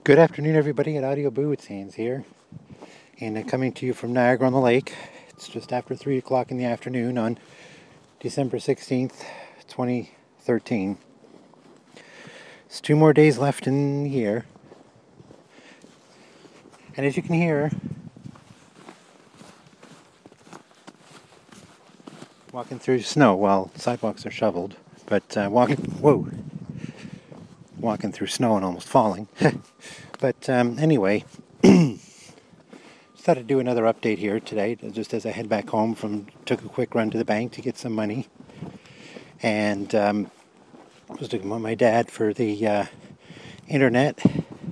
Good afternoon, everybody. At Audio Boo, it's Hans here, and coming to you from Niagara-on-the-Lake. It's just after 3 o'clock in the afternoon on December 16th, 2013. It's 2 more days left in the year, and as you can hear, walking through snow. Well, sidewalks are shoveled, but walking through snow and almost falling. But anyway, just thought I'd do another update here today, just as I head back home took a quick run to the bank to get some money. And was looking with my dad for the internet,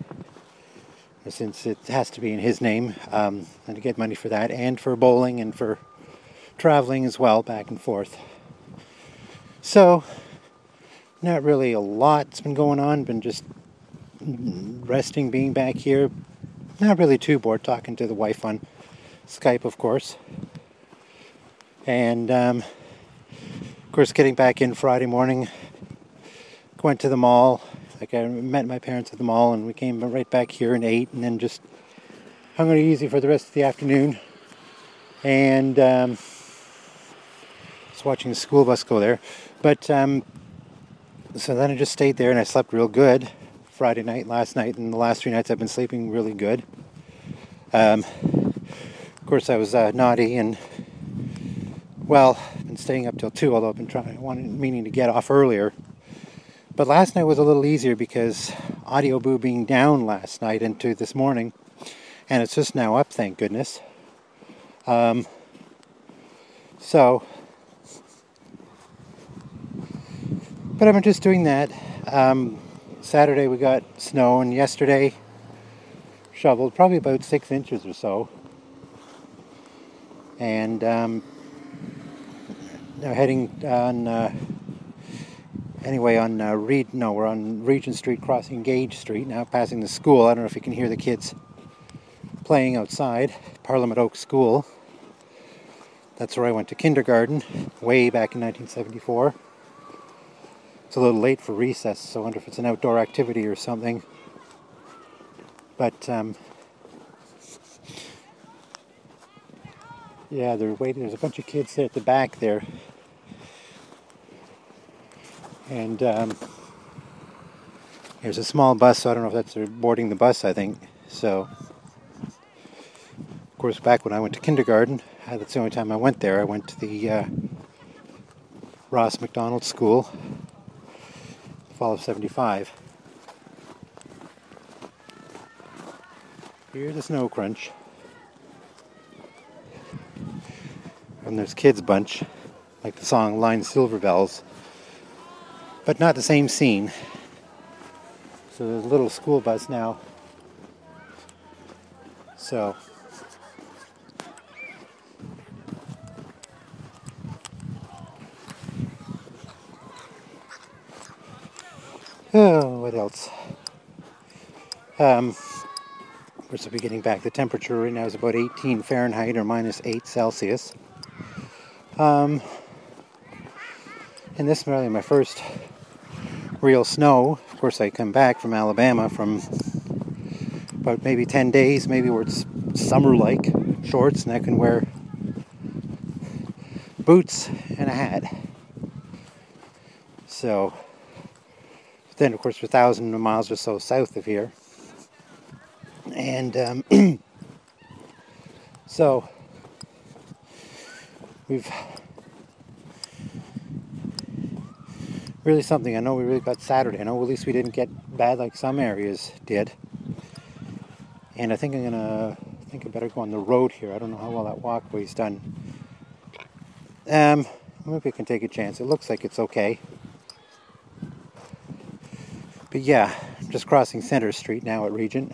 since it has to be in his name, and to get money for that, and for bowling and for traveling as well, back and forth. So, not really a lot's been going on, been just resting, being back here. Not really too bored, talking to the wife on Skype, of course. And, of course, getting back in Friday morning, went to the mall. I met my parents at the mall, and we came right back here and ate, and then just hung it easy for the rest of the afternoon. And just watching the school bus go there. But so then I just stayed there, and I slept real good Friday night, last night, and the last 3 nights I've been sleeping really good. Of course, I was naughty and, been staying up till 2, although I've been meaning to get off earlier. But last night was a little easier because Audio Boo being down last night into this morning, and it's just now up, thank goodness. But I've been just doing that. Saturday we got snow, and yesterday shoveled probably about 6 inches or so. And now heading on, we're on Regent Street, crossing Gage Street, now passing the school. I don't know if you can hear the kids playing outside, Parliament Oak School. That's where I went to kindergarten, way back in 1974. It's a little late for recess, so I wonder if it's an outdoor activity or something. But, yeah, they're waiting. There's a bunch of kids there at the back there. And there's a small bus, so I don't know if they're boarding the bus, I think. So, of course, back when I went to kindergarten, that's the only time I went there. I went to the Ross McDonald School, fall of 75. Here's a snow crunch. And there's Kids Bunch, like the song Line Silver Bells. But not the same scene. So there's a little school bus now. So what else? Of course, I'll be getting back. The temperature right now is about 18 Fahrenheit or minus 8 Celsius. And this is really my first real snow. Of course, I come back from Alabama from about maybe 10 days, maybe where it's summer-like shorts, and I can wear boots and a hat. So, then, of course, we're 1,000 miles or so south of here. And so we've really something. I know we really got Saturday. I know at least we didn't get bad like some areas did. And I think I better go on the road here. I don't know how well that walkway's done. Maybe I can take a chance. It looks like it's okay. But yeah, I'm just crossing Center Street now at Regent.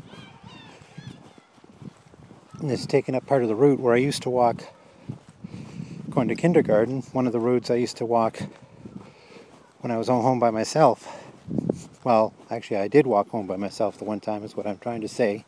And it's taken up part of the route where I used to walk going to kindergarten. One of the roads I used to walk when I was home by myself. Well, actually, I did walk home by myself the one time, is what I'm trying to say.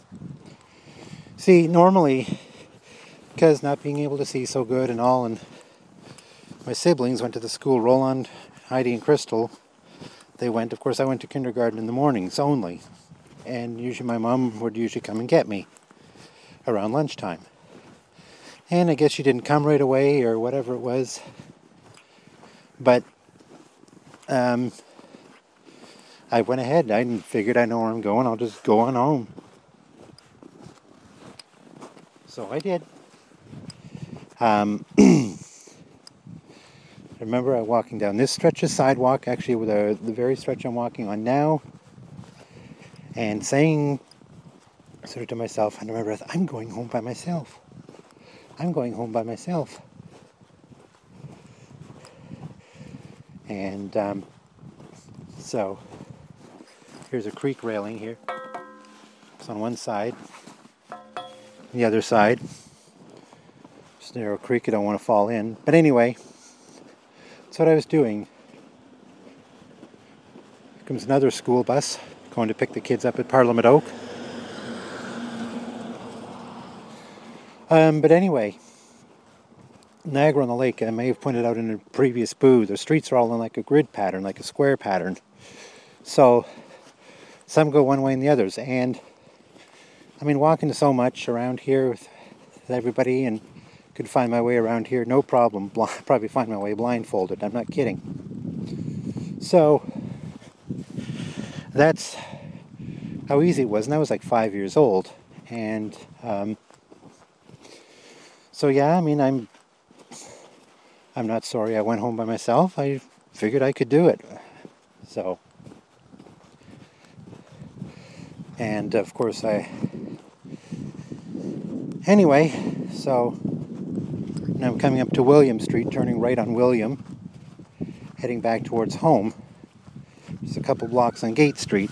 See, normally, because not being able to see so good and all, and my siblings went to the school, Roland, Heidi, and Crystal. They went, of course, I went to kindergarten in the mornings only. and usually my mom would usually come and get me around lunchtime. And I guess she didn't come right away or whatever it was. But I went ahead. I figured I know where I'm going. I'll just go on home. So I did. I remember I walking down this stretch of sidewalk, actually with the very stretch I'm walking on now, and saying sort of to myself under my breath, I'm going home by myself. I'm going home by myself. And so here's a creek railing here. It's on one side. The other side, it's a narrow creek, I don't want to fall in. But anyway, that's what I was doing. Here comes another school bus going to pick the kids up at Parliament Oak. But anyway, Niagara-on-the-Lake, I may have pointed out in a previous boo, the streets are all in like a grid pattern, like a square pattern. So some go one way and the others. And I mean, walking so much around here with everybody and could find my way around here, no problem. Probably find my way blindfolded. I'm not kidding. So that's how easy it was. And I was like 5 years old. And so yeah, I mean, I'm not sorry I went home by myself. I figured I could do it. So, and of course anyway, so now I'm coming up to William Street, turning right on William, heading back towards home. Just a couple blocks on Gate Street.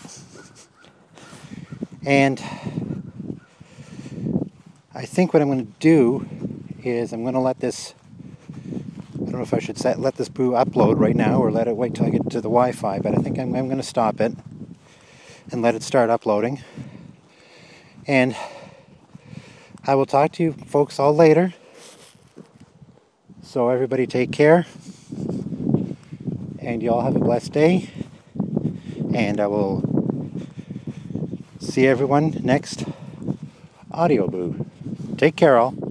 And I think what I'm going to do is I'm going to let this, I don't know if I should let this boo upload right now or let it wait till I get to the Wi-Fi, but I think I'm going to stop it and let it start uploading. And I will talk to you folks all later. So everybody take care. And you all have a blessed day. And I will see everyone next audio boo. Take care all.